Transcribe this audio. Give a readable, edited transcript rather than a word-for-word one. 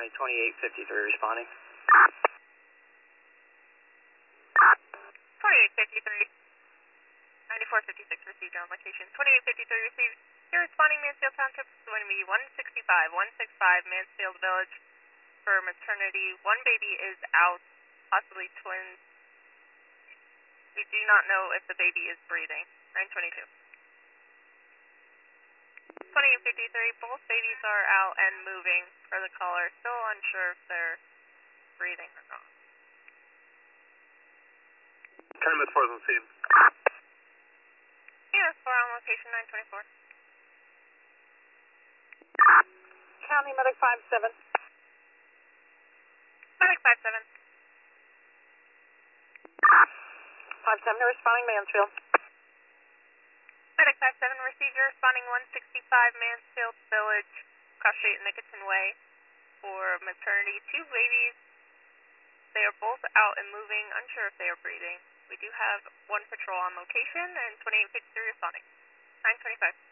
County 2853 responding. 2853. 9456 received on location. 2853 received. You're responding Mansfield Township. It's going to be 165 Mansfield Village for maternity. One baby is out, possibly twins. We do not know if the baby is breathing. 922. 2853, both babies are out and moving for the caller. Still unsure if they're breathing or not. 10 minutes 4 on the scene. Yeah, 4 on location, 924. County Medic 57. Medic 57. 57 responding Mansfield. Medic 57, receiver responding 165 Mansfield Village, cross street Nickerson Way for maternity. Two babies. They are both out and moving, unsure if they are breathing. We do have one patrol on location and 2853 responding. 925.